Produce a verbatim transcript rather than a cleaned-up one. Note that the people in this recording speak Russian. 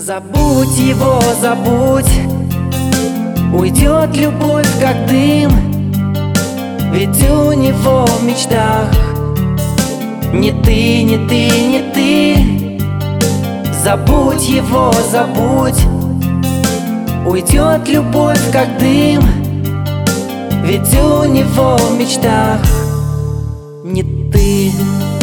Забудь его, забудь, уйдет любовь как дым. Ведь у него в мечтах не ты, не ты, не ты. Забудь его, забудь, уйдет любовь как дым. Ведь у него в мечтах не ты.